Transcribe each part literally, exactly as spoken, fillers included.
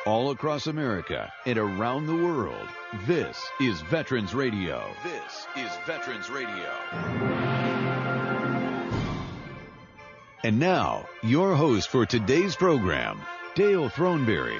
all across America and around the world. This is Veterans Radio. This is Veterans Radio. And now, your host for today's program, Dale Throneberry.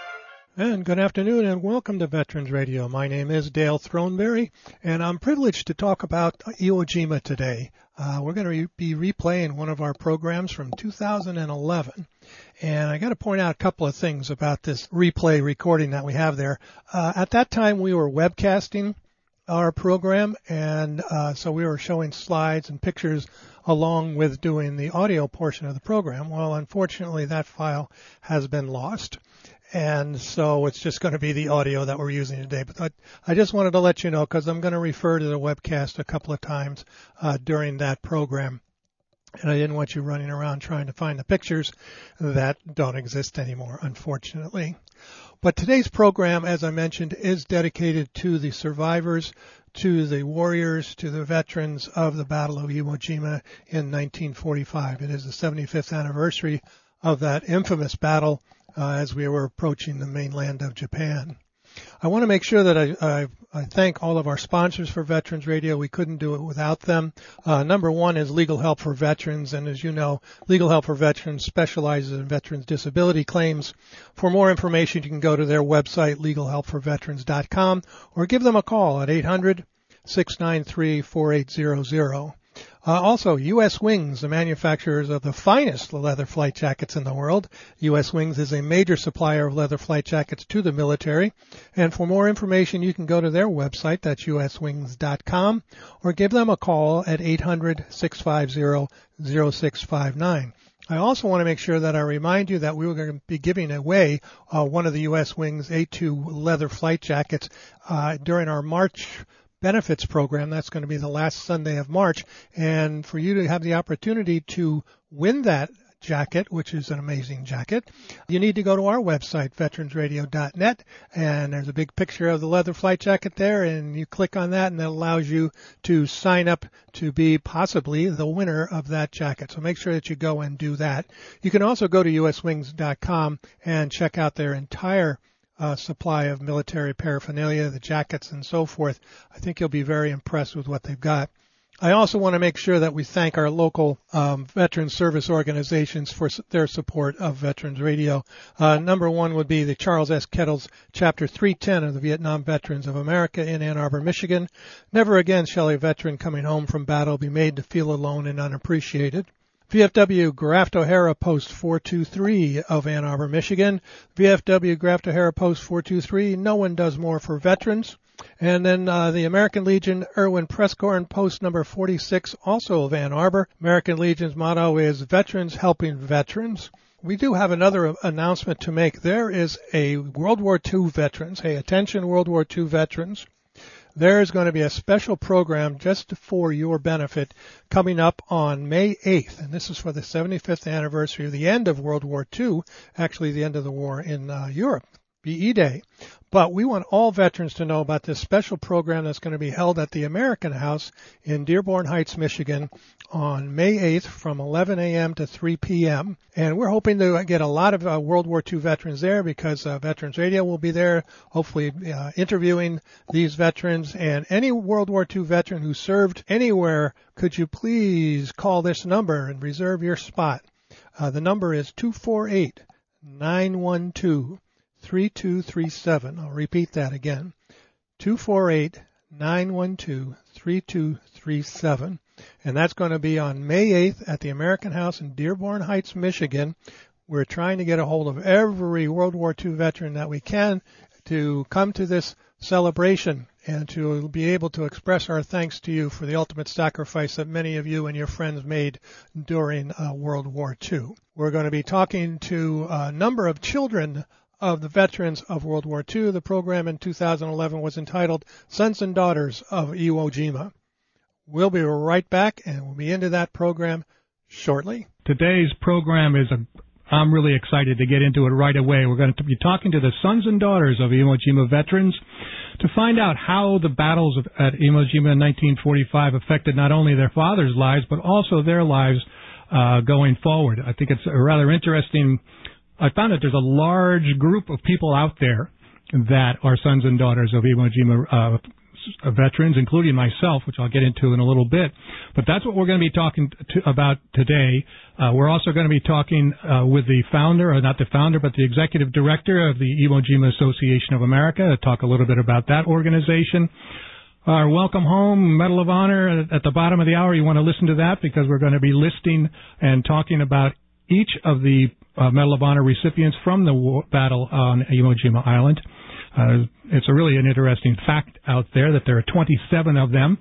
And good afternoon and welcome to Veterans Radio. My name is Dale Throneberry, and I'm privileged to talk about Iwo Jima today. Uh, we're going to re- be replaying one of our programs from two thousand eleven. And I got to point out a couple of things about this replay recording that we have there. Uh, at that time, we were webcasting our program, and uh, so we were showing slides and pictures along with doing the audio portion of the program. Well, unfortunately, that file has been lost. And so it's just going to be the audio that we're using today. But I, I just wanted to let you know because I'm going to refer to the webcast a couple of times uh, during that program. And I didn't want you running around trying to find the pictures that don't exist anymore, unfortunately. But today's program, as I mentioned, is dedicated to the survivors, to the warriors, to the veterans of the Battle of Iwo Jima in nineteen forty-five. It is the seventy-fifth anniversary of that infamous battle uh, as we were approaching the mainland of Japan. I want to make sure that I, I, I thank all of our sponsors for Veterans Radio. We couldn't do it without them. Uh, number one is Legal Help for Veterans, and as you know, Legal Help for Veterans specializes in veterans' disability claims. For more information, you can go to their website, legal help for veterans dot com, or give them a call at eight hundred, six nine three, four eight zero zero. Uh, also, U S Wings, the manufacturers of the finest leather flight jackets in the world. U S Wings is a major supplier of leather flight jackets to the military. And for more information, you can go to their website, that's U S wings dot com, or give them a call at eight hundred, six five zero, zero six five nine. I also want to make sure that I remind you that we were going to be giving away uh, one of the U S Wings A two leather flight jackets uh, during our March benefits program. That's going to be the last Sunday of March. And for you to have the opportunity to win that jacket, which is an amazing jacket, you need to go to our website, veterans radio dot net, and there's a big picture of the leather flight jacket there, and you click on that, and that allows you to sign up to be possibly the winner of that jacket. So make sure that you go and do that. You can also go to U S wings dot com and check out their entire Uh, supply of military paraphernalia, the jackets and so forth. I think you'll be very impressed with what they've got. I also want to make sure that we thank our local um, veteran service organizations for s- their support of Veterans Radio. Uh, number one would be the Charles S. Kettles Chapter three ten of the Vietnam Veterans of America in Ann Arbor, Michigan. Never again shall a veteran coming home from battle be made to feel alone and unappreciated. V F W Graft O'Hara Post four two three of Ann Arbor, Michigan. V F W Graft O'Hara Post four two three, no one does more for veterans. And then uh, the American Legion Irwin Prescorn Post number forty-six, also of Ann Arbor. American Legion's motto is Veterans Helping Veterans. We do have another announcement to make. There is a World War Two veterans, hey, attention World War Two veterans. There is going to be a special program just for your benefit coming up on May eighth, and this is for the seventy-fifth anniversary of the end of World War Two, actually the end of the war in uh, Europe, B E Day. But we want all veterans to know about this special program that's going to be held at the American House in Dearborn Heights, Michigan on May eighth from eleven a.m. to three p.m. And we're hoping to get a lot of uh, World War Two veterans there because uh, Veterans Radio will be there, hopefully uh, interviewing these veterans. And any World War Two veteran who served anywhere, could you please call this number and reserve your spot? Uh, the number is two four eight, nine one two, three two three seven. I'll repeat that again. two four eight, nine one two, three two three seven. And that's going to be on May eighth at the American House in Dearborn Heights, Michigan. We're trying to get a hold of every World War Two veteran that we can to come to this celebration and to be able to express our thanks to you for the ultimate sacrifice that many of you and your friends made during uh, World War Two. We're going to be talking to a number of children of the veterans of World War Two. The program in two thousand eleven was entitled Sons and Daughters of Iwo Jima. We'll be right back, and we'll be into that program shortly. Today's program is a I'm really excited to get into it right away. We're going to be talking to the sons and daughters of Iwo Jima veterans to find out how the battles of, at Iwo Jima in nineteen forty-five affected not only their fathers' lives, but also their lives uh, going forward. I think it's a rather interesting I found that there's a large group of people out there that are sons and daughters of Iwo Jima uh, veterans, including myself, which I'll get into in a little bit. But that's what we're going to be talking to, about today. Uh, we're also going to be talking uh, with the founder, or not the founder, but the executive director of the Iwo Jima Association of America, to talk a little bit about that organization. Our Welcome Home Medal of Honor at the bottom of the hour, you want to listen to that because we're going to be listing and talking about each of the uh, Medal of Honor recipients from the war battle on Iwo Jima Island. Uh, it's a really an interesting fact out there that there are twenty-seven of them,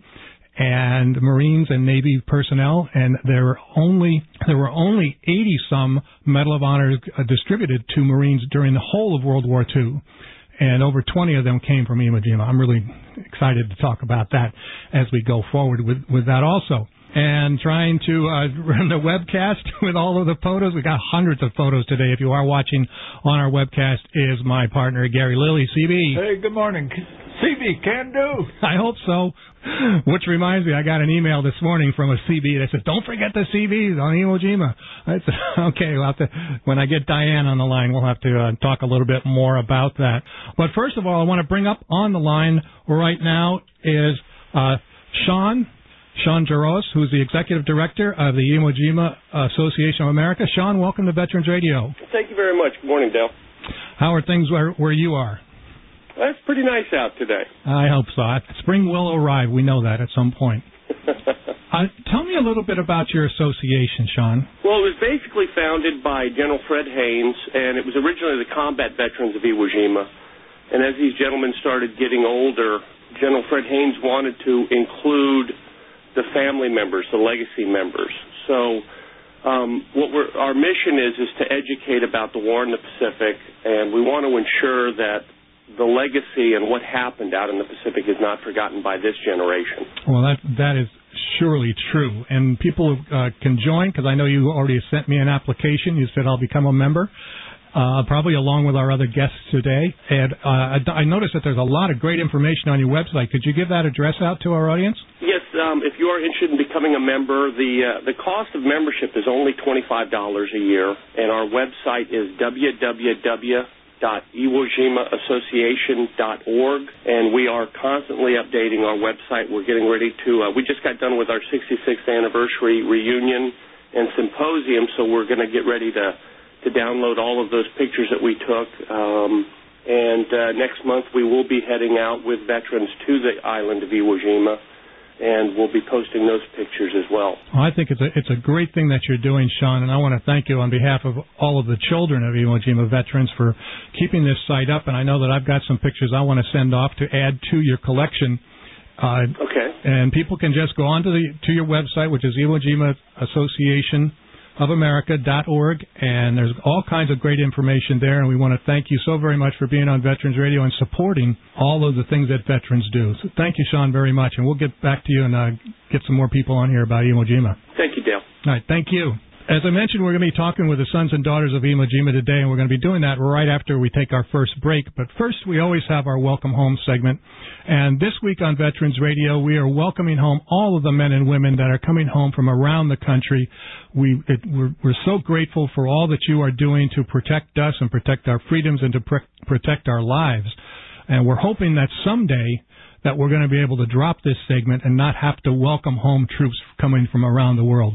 and Marines and Navy personnel, and there were only there were only eighty some Medal of Honor uh, distributed to Marines during the whole of World War Two, and over twenty of them came from Iwo Jima. I'm really excited to talk about that as we go forward with with that also. And trying to uh, run the webcast with all of the photos. We got hundreds of photos today. If you are watching on our webcast, is my partner Gary Lilly, C B. Hey, good morning, C B. Can do. I hope so. Which reminds me, I got an email this morning from a C B that said, "Don't forget the C Bs on Iwo Jima." I said, "Okay, we'll have to." When I get Diane on the line, we'll have to uh, talk a little bit more about that. But first of all, I want to bring up on the line right now is uh, Sean. Sean Jaros, who's the Executive Director of the Iwo Jima Association of America. Sean, welcome to Veterans Radio. Thank you very much. Good morning, Dale. How are things where, where you are? Well, it's pretty nice out today. I hope so. Spring will arrive. We know that at some point. uh, tell me a little bit about your association, Sean. Well, it was basically founded by General Fred Haynes, and it was originally the combat veterans of Iwo Jima. And as these gentlemen started getting older, General Fred Haynes wanted to include the family members, the legacy members. So um, what we're, our mission is is to educate about the war in the Pacific, and we want to ensure that the legacy and what happened out in the Pacific is not forgotten by this generation. Well, that that is surely true. And people uh, can join, because I know you already sent me an application. You said I'll become a member. Uh, probably along with our other guests today. And uh, I, I noticed that there's a lot of great information on your website. Could you give that address out to our audience? Yes, um, if you are interested in becoming a member, the uh, the cost of membership is only twenty-five dollars a year, and our website is w w w dot iwo jima association dot org, and we are constantly updating our website. We're getting ready to, uh, we just got done with our sixty-sixth anniversary reunion and symposium, so we're going to get ready to to download all of those pictures that we took. Um, and uh, next month we will be heading out with veterans to the island of Iwo Jima, and we'll be posting those pictures as well. well. I think it's a, it's a great thing that you're doing, Sean, and I want to thank you on behalf of all of the children of Iwo Jima veterans for keeping this site up. And I know that I've got some pictures I want to send off to add to your collection. Uh, okay. And people can just go on to, the, to your website, which is Iwo Jima Association of America dot org, and there's all kinds of great information there, and we want to thank you so very much for being on Veterans Radio and supporting all of the things that veterans do. So thank you, Sean, very much, and we'll get back to you and uh, get some more people on here about Iwo Jima. Thank you, Dale. All right, thank you. As I mentioned, we're going to be talking with the sons and daughters of Iwo Jima today, and we're going to be doing that right after we take our first break. But first, we always have our Welcome Home segment. And this week on Veterans Radio, we are welcoming home all of the men and women that are coming home from around the country. We, it, we're, we're so grateful for all that you are doing to protect us and protect our freedoms and to pr- protect our lives. And we're hoping that someday that we're going to be able to drop this segment and not have to welcome home troops coming from around the world.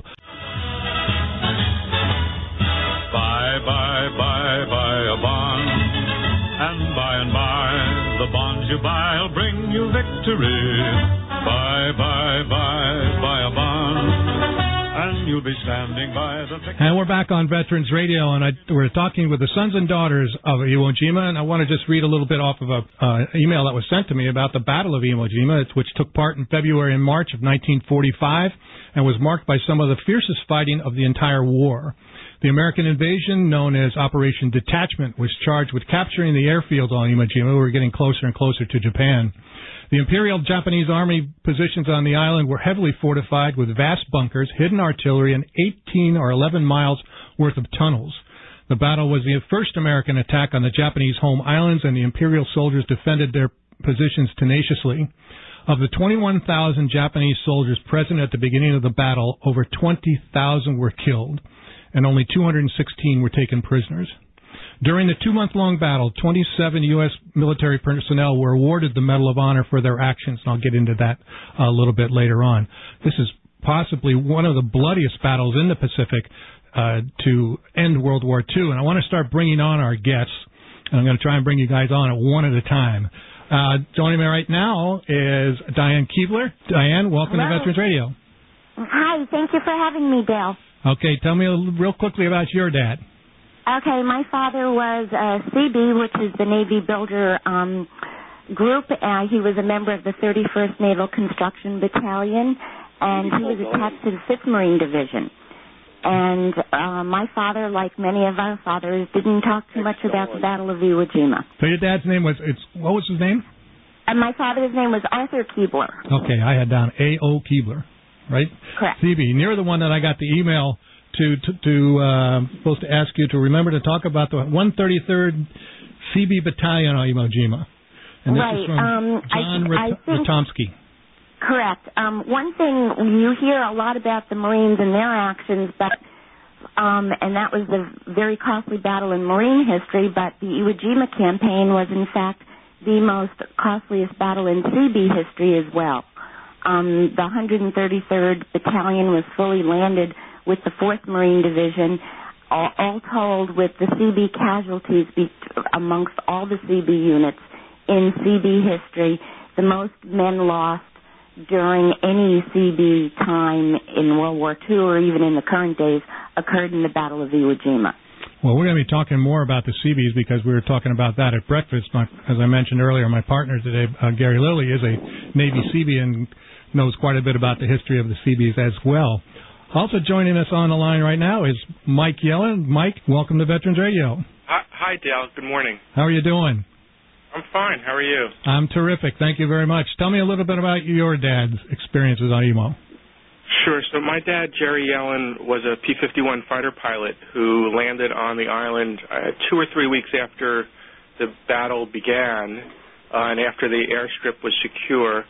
Buy, buy, buy, buy a bond, and by and by, the bonds you buy'll bring you victory. Buy, buy, buy, buy a bond, and you'll be standing by the victory. And we're back on Veterans Radio, and I, we're talking with the sons and daughters of Iwo Jima, and I want to just read a little bit off of an uh, email that was sent to me about the Battle of Iwo Jima, which took part in February and March of nineteen forty-five, and was marked by some of the fiercest fighting of the entire war. The American invasion, known as Operation Detachment, was charged with capturing the airfields on Iwo Jima. We were getting closer and closer to Japan. The Imperial Japanese Army positions on the island were heavily fortified with vast bunkers, hidden artillery, and eighteen or eleven miles worth of tunnels. The battle was the first American attack on the Japanese home islands, and the Imperial soldiers defended their positions tenaciously. Of the twenty-one thousand Japanese soldiers present at the beginning of the battle, over twenty thousand were killed, and only two hundred sixteen were taken prisoners. During the two-month-long battle, twenty-seven U S military personnel were awarded the Medal of Honor for their actions, and I'll get into that a little bit later on. This is possibly one of the bloodiest battles in the Pacific uh, to end World War Two, and I want to start bringing on our guests, and I'm going to try and bring you guys on at one at a time. Uh, joining me right now is Diane Keebler. Diane, welcome Hello. to Veterans Radio. Hi, thank you for having me, Dale. Okay, tell me a little, real quickly about your dad. Okay, my father was a C B, which is the Navy Builder um, Group. Uh, he was a member of the thirty-first Naval Construction Battalion, and he was attached to the fifth Marine Division. And uh, my father, like many of our fathers, didn't talk too much about the Battle of Iwo Jima. So your dad's name was, it's what was his name? And my father's name was Arthur Keebler. Okay, I had down A O Keebler, right? Correct. C B, and you're the one that I got the email to, to, to uh, supposed to ask you to remember to talk about the one thirty-third C B Battalion on Iwo Jima. And this right. is from um, John I, I think, Ratomski. Correct. Um, one thing, you hear a lot about the Marines and their actions, but um, and that was a very costly battle in Marine history, but the Iwo Jima campaign was, in fact, the most costliest battle in C B history as well. Um, the one hundred thirty-third Battalion was fully landed with the fourth Marine Division, all, all told with the C B casualties be, amongst all the C B units in C B history, the most men lost during any C B time in World War Two or even in the current days occurred in the Battle of Iwo Jima. Well, we're going to be talking more about the C Bs because we were talking about that at breakfast. My, as I mentioned earlier, my partner today, uh, Gary Lilly, is a Navy C B and knows quite a bit about the history of the C Bs as well. Also joining us on the line right now is Mike Yellen. Mike, welcome to Veterans Radio. Hi, hi, Dale. Good morning. How are you doing? I'm fine. How are you? I'm terrific. Thank you very much. Tell me a little bit about your dad's experiences on E M O. Sure. So my dad, Jerry Yellen, was a P fifty-one fighter pilot who landed on the island uh, two or three weeks after the battle began uh, and after the airstrip was secure.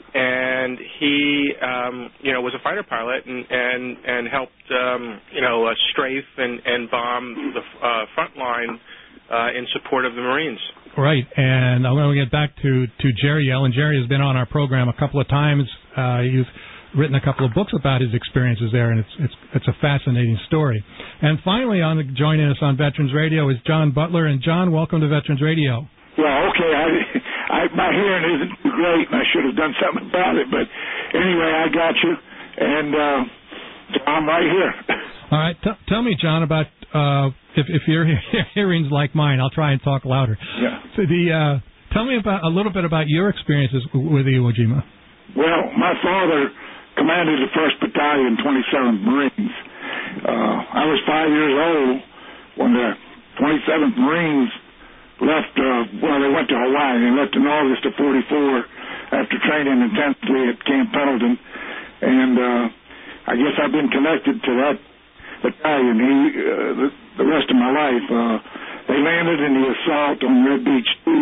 And he, um, you know, was a fighter pilot and and, and helped, um, you know, uh, strafe and, and bomb the uh, front line uh, in support of the Marines. Right, and I'm going to get back to, to Jerry Yellen. Jerry has been on our program a couple of times. Uh, he's written a couple of books about his experiences there, and it's it's it's a fascinating story. And finally, on the, joining us on Veterans Radio is John Butler. And John, welcome to Veterans Radio. Well, okay, I, I my hearing isn't great, and I should have done something about it. But anyway, I got you, and uh, I'm right here. All right, T- tell me, John, about uh, if if your hearing's like mine, I'll try and talk louder. Yeah. So the uh, tell me about a little bit about your experiences with Iwo Jima. Well, my father commanded the first Battalion, twenty-seventh Marines. Uh, I was five years old when the twenty-seventh Marines left. Uh, well, they went to Hawaii. They left in August of forty-four after training intensely at Camp Pendleton, and uh, I guess I've been connected to that battalion he, uh, the, the rest of my life. Uh, they landed in the assault on Red Beach two.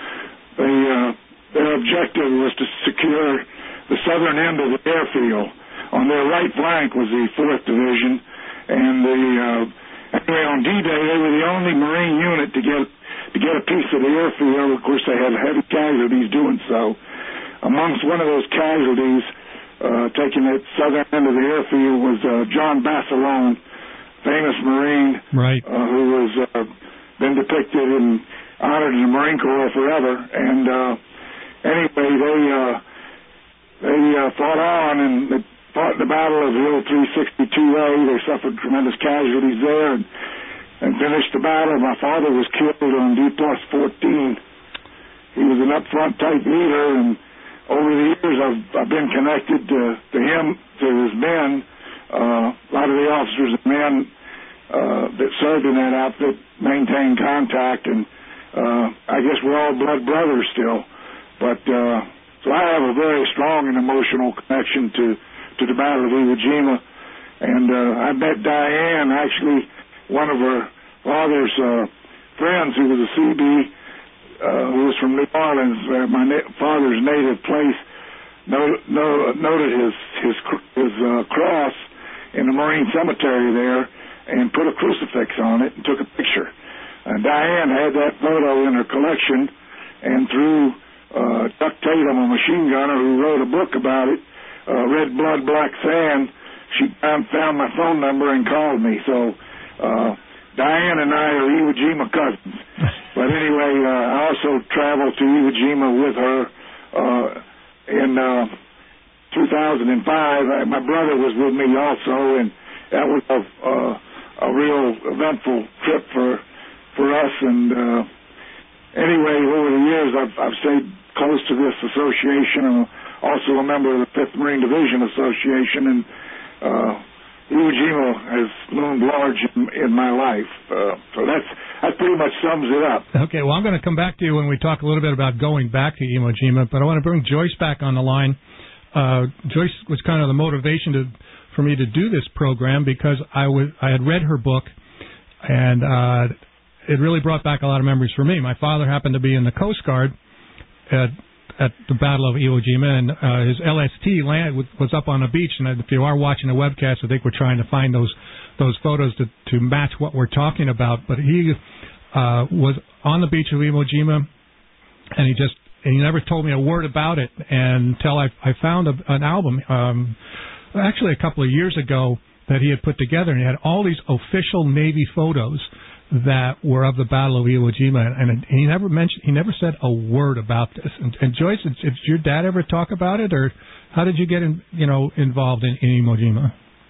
They, uh, their objective was to secure the southern end of the airfield. On their right flank was the fourth Division, and the uh, anyway on D-Day they were the only Marine unit to get to get a piece of the airfield. Of course, they had heavy casualties doing so. Amongst one of those casualties, uh, taking that southern end of the airfield, was uh, John Basilone, famous Marine, right, uh, who was uh, been depicted and honored in the Marine Corps forever. And uh, anyway, they uh, they uh, fought on and they fought the Battle of Hill three sixty-two A. They suffered tremendous casualties there and, and finished the battle. My father was killed on D plus fourteen. He was an up-front type leader, and over the years I've, I've been connected to, to him, to his men. Uh, a lot of the officers and men uh, that served in that outfit maintained contact, and uh, I guess we're all blood brothers still. But uh, so I have a very strong and emotional connection to, to the Battle of Iwo Jima. And uh, I met Diane, actually one of her father's uh, friends who was a C B, uh, who was from New Orleans, uh, my na- father's native place, no, no, noted his his, his uh, cross in the Marine cemetery there and put a crucifix on it and took a picture. Uh, Diane had that photo in her collection, and through uh, Duck Tatum, a machine gunner who wrote a book about it, uh, Red Blood, Black Sand, she found, found my phone number and called me. So uh, Diane and I are Iwo Jima cousins. But anyway, uh, I also traveled to Iwo Jima with her uh, in uh, two thousand five. I, my brother was with me also, and that was a, uh, a real eventful trip for for us. And uh, anyway, over the years, I've, I've stayed close to this association. I'm also a member of the fifth Marine Division Association, and uh, Iwo Jima has loomed large in, in my life. Uh, so that's that pretty much sums it up. Okay, well, I'm going to come back to you when we talk a little bit about going back to Iwo Jima, but I want to bring Joyce back on the line. Uh, Joyce was kind of the motivation to, for me to do this program because I, was, I had read her book, and uh, it really brought back a lot of memories for me. My father happened to be in the Coast Guard at at the Battle of Iwo Jima, and uh, his L S T land was up on a beach. And if you are watching the webcast, I think we're trying to find those those photos to, to match what we're talking about. But he uh, was on the beach of Iwo Jima, and he just and he never told me a word about it until I, I found a, an album, um, actually a couple of years ago, that he had put together, and he had all these official Navy photos that were of the Battle of Iwo Jima, and, and he never mentioned, he never said a word about this. And, and Joyce, did, did your dad ever talk about it, or how did you get, in, you know, involved in, in Iwo Jima?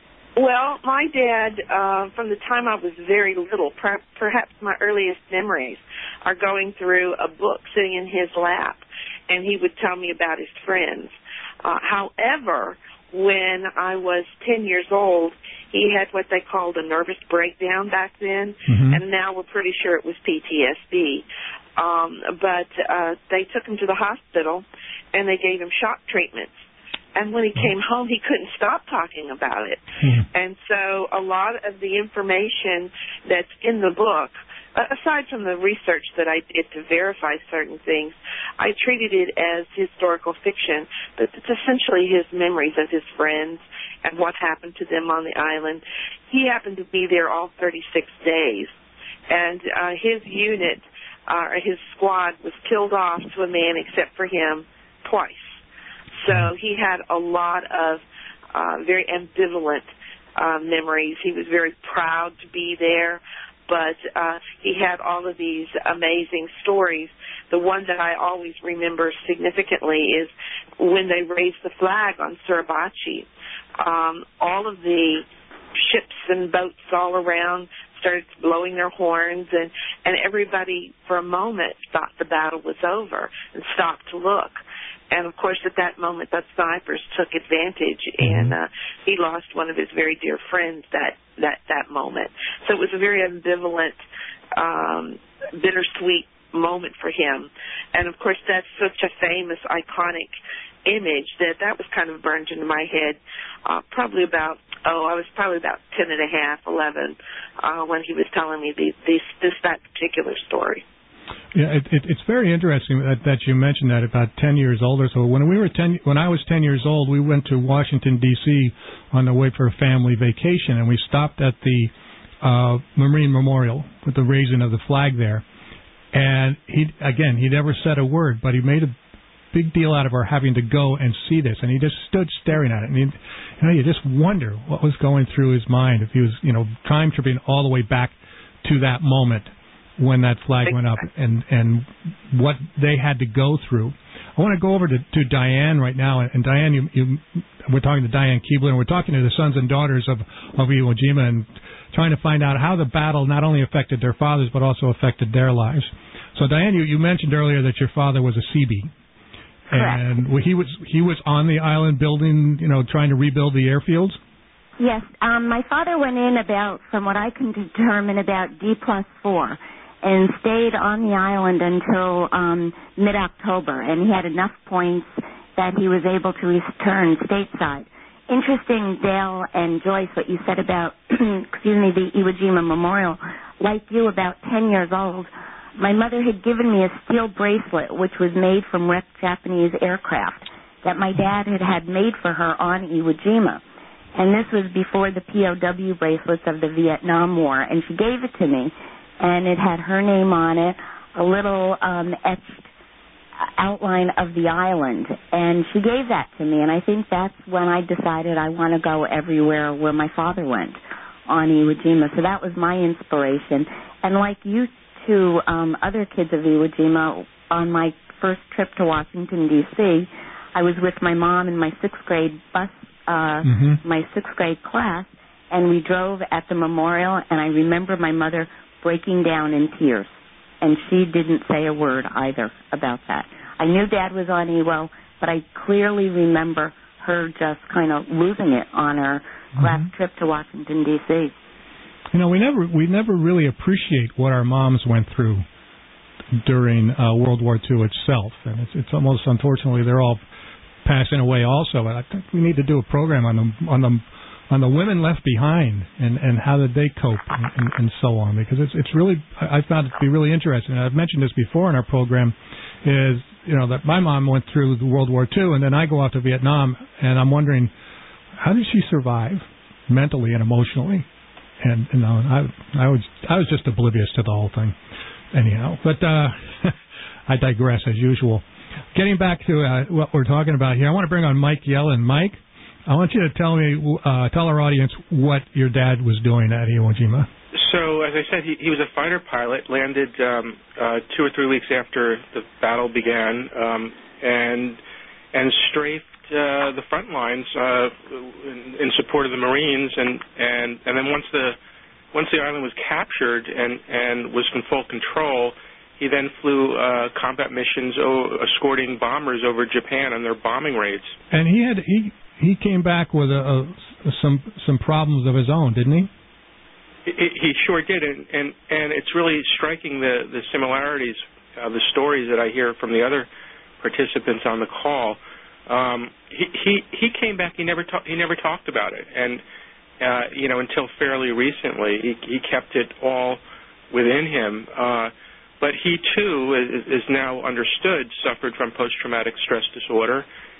Well, my dad, uh, from the time I was very little, per, perhaps my earliest memories are going through a book sitting in his lap, and he would tell me about his friends. Uh, however, when I was ten years old, he had what they called a nervous breakdown back then, mm-hmm. and now we're pretty sure it was P T S D. Um, but uh, they took him to the hospital, and they gave him shock treatments. And when he came home, he couldn't stop talking about it. Mm-hmm. And so a lot of the information that's in the book, aside from the research that I did to verify certain things, I treated it as historical fiction, but it's essentially his memories of his friends and what happened to them on the island. He happened to be there all thirty-six days, and uh, his unit, uh, his squad, was killed off to a man except for him twice. So he had a lot of uh, very ambivalent uh, memories. He was very proud to be there, but uh, he had all of these amazing stories. The one that I always remember significantly is when they raised the flag on Suribachi. Um, all of the ships and boats all around started blowing their horns, and, and everybody for a moment thought the battle was over and stopped to look. And, of course, at that moment, the snipers took advantage, and uh, he lost one of his very dear friends that, that, that moment. So it was a very ambivalent, um, bittersweet moment for him. And, of course, that's such a famous, iconic image that that was kind of burned into my head uh, probably about, oh, I was probably about ten and a half, eleven, uh, when he was telling me the, the, this, that particular story. Yeah, it, it, it's very interesting that, that you mentioned that about ten years old or so. When we were ten, when I was ten years old, we went to Washington D C on the way for a family vacation, and we stopped at the uh, Marine Memorial with the raising of the flag there. And he, again, he never said a word, but he made a big deal out of our having to go and see this, and he just stood staring at it. And he, you know, you just wonder what was going through his mind if he was, you know, time tripping all the way back to that moment when that flag went up, and, and what they had to go through. I want to go over to, to Diane right now, and, and Diane, you, you, we're talking to Diane Keebler, and we're talking to the sons and daughters of, of Iwo Jima, and trying to find out how the battle not only affected their fathers, but also affected their lives. So, Diane, you, you mentioned earlier that your father was a Seabee. Correct. And he was he was on the island building, you know, trying to rebuild the airfields? Yes. Um, my father went in about, from what I can determine, about D plus four, and stayed on the island until um, mid-October, and he had enough points that he was able to return stateside. Interesting, Dale and Joyce, what you said about, excuse me, the Iwo Jima Memorial. Like you, about ten years old, my mother had given me a steel bracelet, which was made from wrecked Japanese aircraft, that my dad had had made for her on Iwo Jima. And this was before the P O W bracelets of the Vietnam War, and she gave it to me and it had her name on it, a little um, etched outline of the island, and she gave that to me, and I think that's when I decided I want to go everywhere where my father went on Iwo Jima. So that was my inspiration. And like you two um, other kids of Iwo Jima, on my first trip to Washington, D C, I was with my mom in my sixth grade bus, uh, mm-hmm. my sixth grade class, and we drove at the memorial, and I remember my mother breaking down in tears. And she didn't say a word either about that. I knew Dad was on Iwo, but I clearly remember her just kind of losing it on her mm-hmm. last trip to Washington, D C. You know, we never we never really appreciate what our moms went through during uh, World War Two itself, and it's, it's almost, unfortunately, they're all passing away also. And I think we need to do a program on the on the on the women left behind and, and how did they cope and, and, and so on, because it's it's really, I found it to be really interesting. And I've mentioned this before in our program, is, you know, that my mom went through the World War Two, and then I go off to Vietnam, and I'm wondering, how did she survive mentally and emotionally? And, you know, I I was I was just oblivious to the whole thing, anyhow. But uh, I digress as usual. Getting back to uh, what we're talking about here, I want to bring on Mike Yellen. Mike, I want you to tell me, uh, tell our audience what your dad was doing at Iwo Jima. So, as I said, he, he was a fighter pilot, landed um, uh, two or three weeks after the battle began, um, and and strafed uh, the front lines uh, in, in support of the Marines, and, and, and then once the once the island was captured and, and was in full control, he then flew uh, combat missions o- escorting bombers over Japan on their bombing raids. And he had he he came back with a, a, some some problems of his own, didn't he? He, he sure did, and, and and it's really striking the the similarities, uh, the stories that I hear from the other participants on the call. Um, he, he he came back. He never ta- he never talked about it, and uh, you know, until fairly recently, he he kept it all within him. Uh, but he too is, is now understood suffered from post-traumatic stress disorder,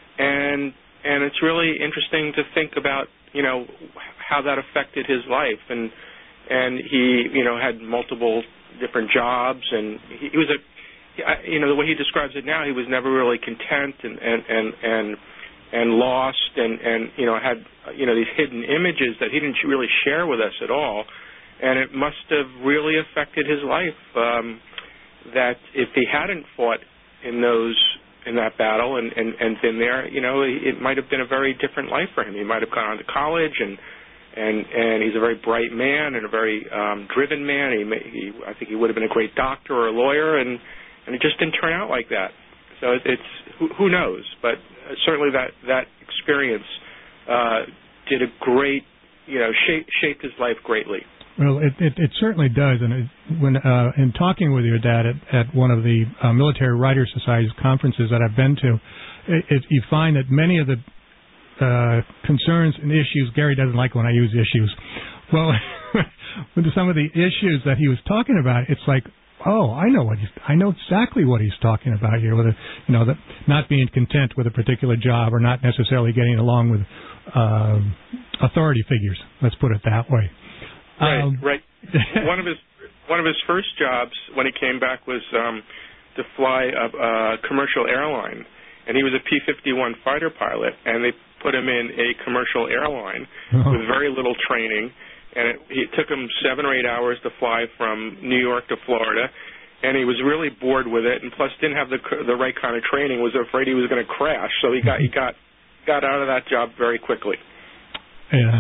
and and it's really interesting to think about, you know, how that affected his life, and and he you know had multiple different jobs, and he, he was a you know, the way he describes it now, he was never really content and and and and, and lost, and, and you know had you know these hidden images that he didn't really share with us at all, and it must have really affected his life. Um, that if he hadn't fought in those in that battle and, and, and been there, you know, it might have been a very different life for him. He might have gone on to college, and and and he's a very bright man and a very um, driven man. He, may, he I think he would have been a great doctor or a lawyer, and And it just didn't turn out like that. So it, it's who, who knows, but certainly that that experience uh, did a great, you know, shape, shaped his life greatly. Well, it it, it certainly does. And it, when uh, in talking with your dad at, at one of the uh, Military Writers Society's conferences that I've been to, it, it, you find that many of the uh, concerns and issues, Gary doesn't like when I use issues. Well, with some of the issues that he was talking about, it's like, oh, I know what he's, I know exactly what he's talking about here. With a, you know, the, not being content with a particular job, or not necessarily getting along with uh, authority figures. Let's put it that way. Right, um, right. one of his one of his first jobs when he came back was um, to fly a, a commercial airline, and he was a P fifty-one fighter pilot, and they put him in a commercial airline oh. with very little training. And it, it took him seven or eight hours to fly from New York to Florida, and he was really bored with it, and plus didn't have the the right kind of training. Was afraid he was going to crash, so he got he got got out of that job very quickly. Yeah,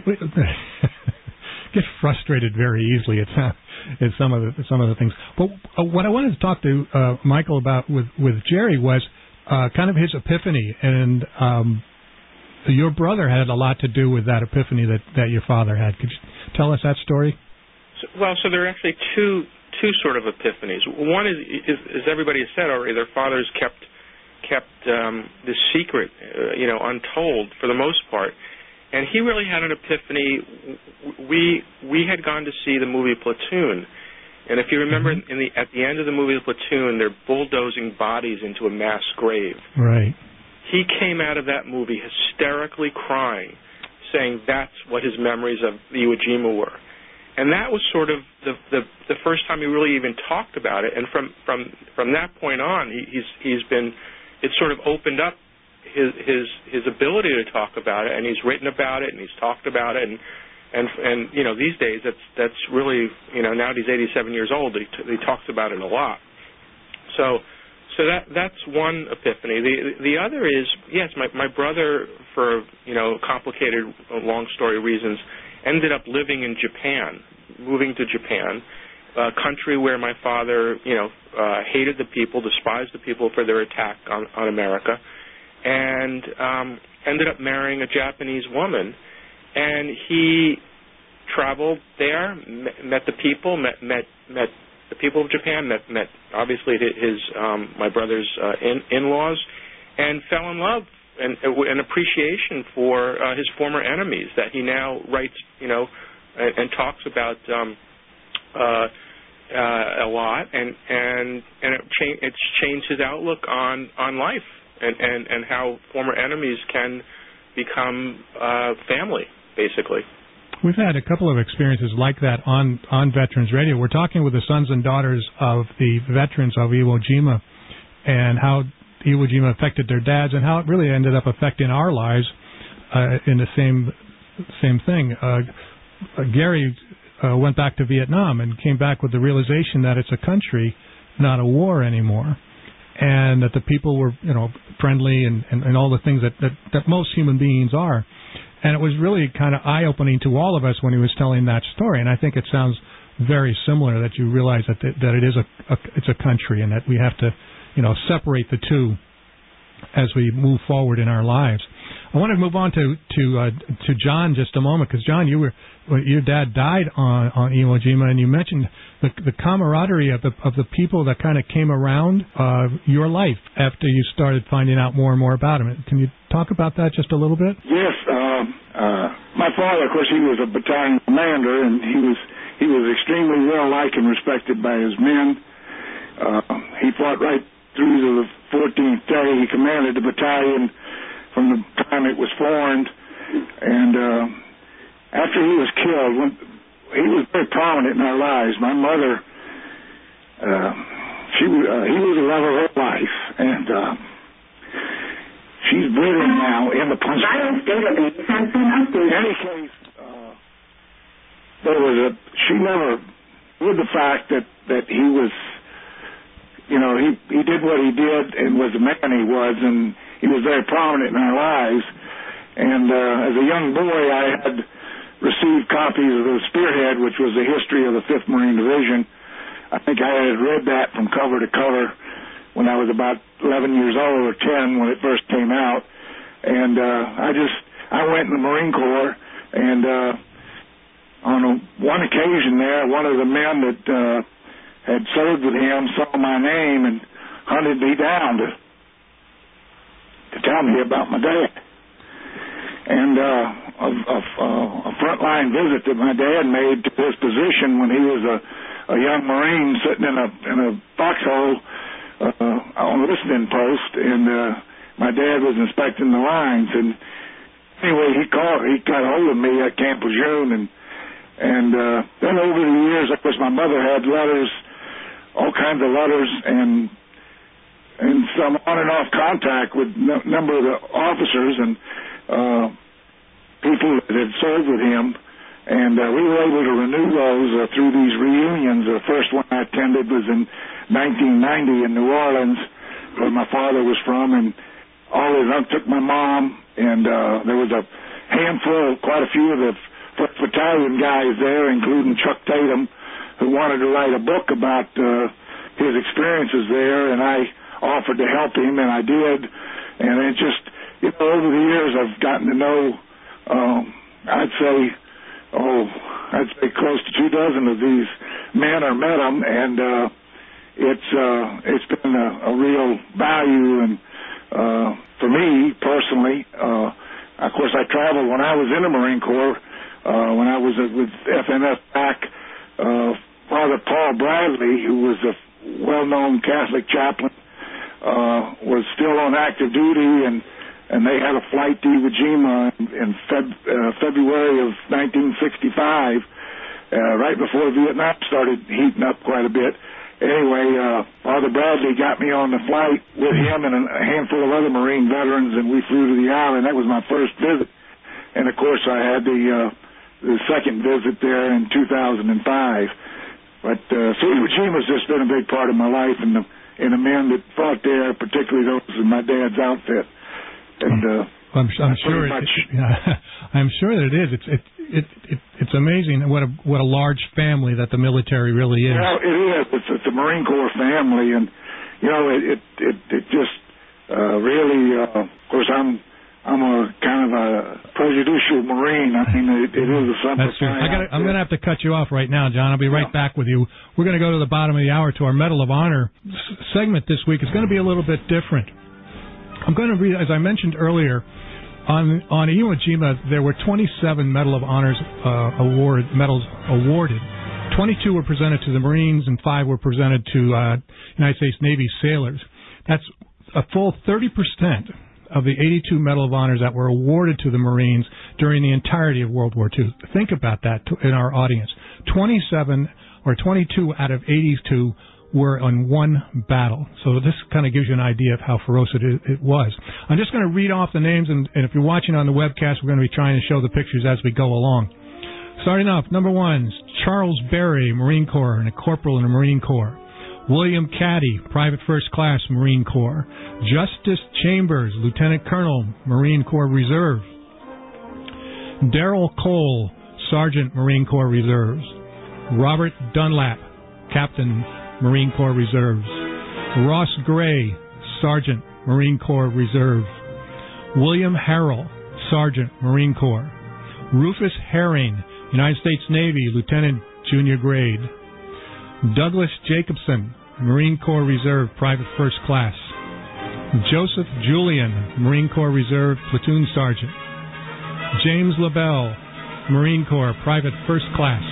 get frustrated very easily at some, at some of the some of the things. But uh, what I wanted to talk to uh, Michael about with with Jerry was uh, kind of his epiphany, and um, your brother had a lot to do with that epiphany that, that your father had. Could you tell us that story? So, well, so there are actually two two sort of epiphanies. One is, is as everybody has said already, their fathers kept kept um, this secret, uh, you know, untold for the most part. And he really had an epiphany. We we had gone to see the movie Platoon, and if you remember, mm-hmm. in the at the end of the movie Platoon, they're bulldozing bodies into a mass grave. Right. He came out of that movie hysterically crying, saying that's what his memories of Iwo Jima were. and that was sort of the, the the first time he really even talked about it. And from from from that point on, he, he's he's been it's sort of opened up his his his ability to talk about it, and he's written about it, and he's talked about it, and and and you know these days that's that's really you know now that he's eighty-seven years old, he t- he talks about it a lot. So. So that that's one epiphany. The the other is, yes, my my brother, for you know complicated, long story reasons, ended up living in Japan, moving to Japan, a country where my father, you know, uh, hated the people, despised the people for their attack on, on America, and um, ended up marrying a Japanese woman. And he traveled there, met, met the people, met met met. the people of Japan, met, met obviously his um, my brother's uh, in, in-laws, and fell in love and an appreciation for uh, his former enemies that he now writes, you know, and, and talks about um, uh, uh, a lot, and and and it cha- it's changed his outlook on, on life and, and, and how former enemies can become uh, family, basically. We've had a couple of experiences like that on, on Veterans Radio. We're talking with the sons and daughters of the veterans of Iwo Jima and how Iwo Jima affected their dads and how it really ended up affecting our lives uh, in the same same thing. Uh, uh, Gary uh, went back to Vietnam and came back with the realization that it's a country, not a war anymore, and that the people were, you know, friendly and, and, and all the things that, that, that most human beings are. And it was really kind of eye-opening to all of us when he was telling that story. And I think it sounds very similar, that you realize that the, that it is a, a it's a country, and that we have to, you know, separate the two as we move forward in our lives. I want to move on to to uh, to John just a moment, because John, you were your dad died on on Iwo Jima, and you mentioned the the camaraderie of the of the people that kind of came around uh, your life after you started finding out more and more about him. Can you talk about that just a little bit? Yes, um, uh, my father, of course, he was a battalion commander, and he was he was extremely well liked and respected by his men. Uh, he fought right through to the fourteenth day. He commanded the battalion from the time it was formed, and uh, after he was killed, when, he was very prominent in our lives. My mother, uh, she uh, he was the love of her life, and uh, she's breathing now in the punch. In any case, uh, there was a she never with the fact that that he was, you know, he he did what he did and was the man he was, and he was very prominent in our lives. And uh, as a young boy, I had received copies of the Spearhead, which was the history of the fifth Marine Division. I think I had read that from cover to cover when I was about eleven years old, or ten when it first came out. And uh, I just, I went in the Marine Corps, and uh, on a, one occasion there, one of the men that uh, had served with him saw my name and hunted me down to to tell me about my dad. And uh, a, a, a frontline visit that my dad made to his position when he was a, a young Marine sitting in a in a foxhole uh, on a listening post, and uh, my dad was inspecting the lines. And anyway, he called, he got hold of me at Camp Lejeune, and and uh, then over the years, of course, my mother had letters, all kinds of letters, and and some on and off contact with a number of the officers and uh, people that had served with him. And uh, we were able to renew those uh, through these reunions. The first one I attended was in nineteen ninety in New Orleans, where my father was from, and all his uncle took my mom, and uh, there was a handful, quite a few of the first Battalion guys there, including Chuck Tatum, who wanted to write a book about uh, his experiences there, and I offered to help him, and I did. And it just, you know, over the years I've gotten to know, um, I'd say, oh, I'd say close to two dozen of these men, or met them, and uh, it's uh, it's been a, a real value. And uh, for me personally, uh, of course, I traveled when I was in the Marine Corps. Uh, when I was with F N F P A C, uh, Father Paul Bradley, who was a well-known Catholic chaplain, Uh, was still on active duty, and, and they had a flight to Iwo Jima in, in Feb, uh, February of nineteen sixty-five, uh, right before Vietnam started heating up quite a bit. Anyway, uh, Father Bradley got me on the flight with him and a handful of other Marine veterans, and we flew to the island. That was my first visit. And, of course, I had the uh, the second visit there in two thousand five. But uh, so Iwo Jima's just been a big part of my life, and the, and the men that fought there, particularly those in my dad's outfit. And uh, I'm, I'm sure much, it, yeah, I'm sure that it is. It's it, it, it, it's amazing what a what a large family that the military really is. Well, it is. It's, it's a Marine Corps family, and you know, it it it, it just uh, really. Uh, of course, I'm I'm a kind of a prejudicial Marine. I mean, it, it is a something. That's true. I gotta, I'm going to have to cut you off right now, John. I'll be right yeah. back with you. We're going to go to the bottom of the hour to our Medal of Honor s- segment this week. It's going to be a little bit different. I'm going to read, as I mentioned earlier, on on Iwo Jima, there were twenty-seven Medal of Honors uh, award medals awarded. twenty-two were presented to the Marines, and five were presented to uh, United States Navy sailors. That's a full thirty percent of the eighty-two Medal of Honors that were awarded to the Marines during the entirety of World War Two. Think about that in our audience. twenty-seven or twenty-two out of eighty-two were on one battle. So this kind of gives you an idea of how ferocious it, it was. I'm just going to read off the names, and, and if you're watching on the webcast, we're going to be trying to show the pictures as we go along. Starting off, number one, Charles Berry, Marine Corps, and a corporal in the Marine Corps. William Caddy, Private First Class, Marine Corps. Justice Chambers, Lieutenant Colonel, Marine Corps Reserve. Darrell Cole, Sergeant, Marine Corps Reserves. Robert Dunlap, Captain, Marine Corps Reserves. Ross Gray, Sergeant, Marine Corps Reserve. William Harrell, Sergeant, Marine Corps. Rufus Herring, United States Navy, Lieutenant, Junior Grade. Douglas Jacobson, Marine Corps Reserve, Private First Class. Joseph Julian, Marine Corps Reserve, Platoon Sergeant. James LaBelle, Marine Corps, Private First Class.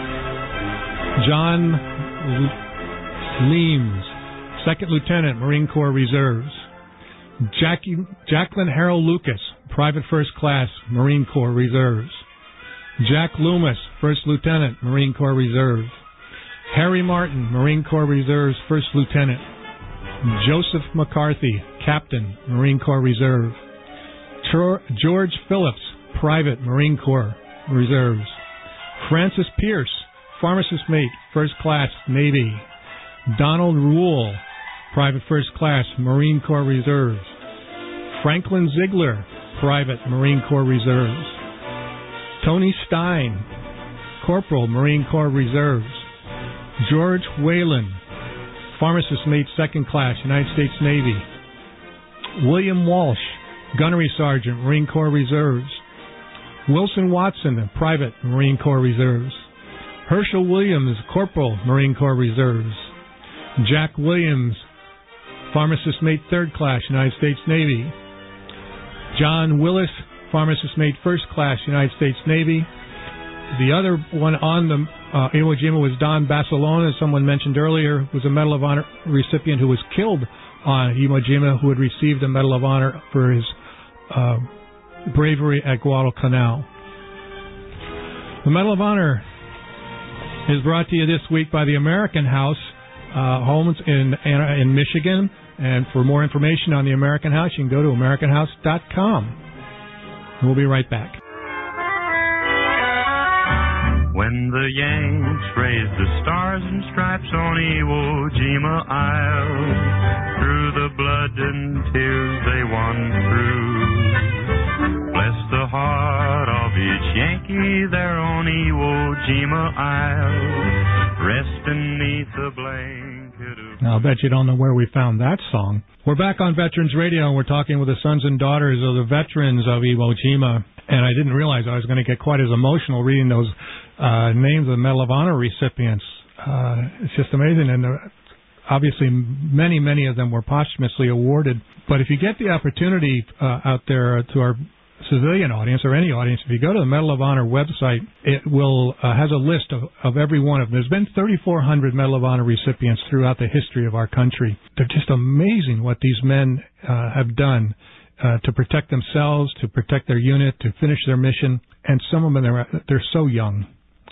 John Leames, Second Lieutenant, Marine Corps Reserves. Jackie, Jacqueline Harold Lucas, Private First Class, Marine Corps Reserves. Jack Loomis, First Lieutenant, Marine Corps Reserves. Harry Martin, Marine Corps Reserves, First Lieutenant. Joseph McCarthy, Captain, Marine Corps Reserve. Tor- George Phillips, Private, Marine Corps Reserves. Francis Pierce, Pharmacist Mate, First Class, Navy. Donald Rule, Private First Class, Marine Corps Reserves. Franklin Ziegler, Private, Marine Corps Reserves. Tony Stein, Corporal, Marine Corps Reserves. George Whalen, Pharmacist Mate, Second Class, United States Navy. William Walsh, Gunnery Sergeant, Marine Corps Reserves. Wilson Watson, Private, Marine Corps Reserves. Herschel Williams, Corporal, Marine Corps Reserves. Jack Williams, Pharmacist Mate, Third Class, United States Navy. John Willis, Pharmacist Mate, First Class, United States Navy. The other one on the uh, Iwo Jima was Don Basilone, as someone mentioned earlier, was a Medal of Honor recipient who was killed on Iwo Jima, who had received a Medal of Honor for his uh, bravery at Guadalcanal. The Medal of Honor is brought to you this week by the American House uh, Homes in in Michigan. And for more information on the American House, you can go to American House dot com. We'll be right back. When the Yanks raised the stars and stripes on Iwo Jima Isle, through the blood and tears they won through, bless the heart of each Yankee there on Iwo Jima Isle, rest beneath the blanket of... Now, I'll bet you don't know where we found that song. We're back on Veterans Radio, and we're talking with the sons and daughters of the veterans of Iwo Jima. And I didn't realize I was going to get quite as emotional reading those uh, names of the Medal of Honor recipients. Uh, it's just amazing. And uh, obviously, many, many of them were posthumously awarded. But if you get the opportunity uh, out there to our civilian audience or any audience, if you go to the Medal of Honor website, it will uh, has a list of, of every one of them. There's been thirty-four hundred Medal of Honor recipients throughout the history of our country. They're just amazing what these men uh, have done uh, to protect themselves, to protect their unit, to finish their mission. And some of them, they're, they're so young.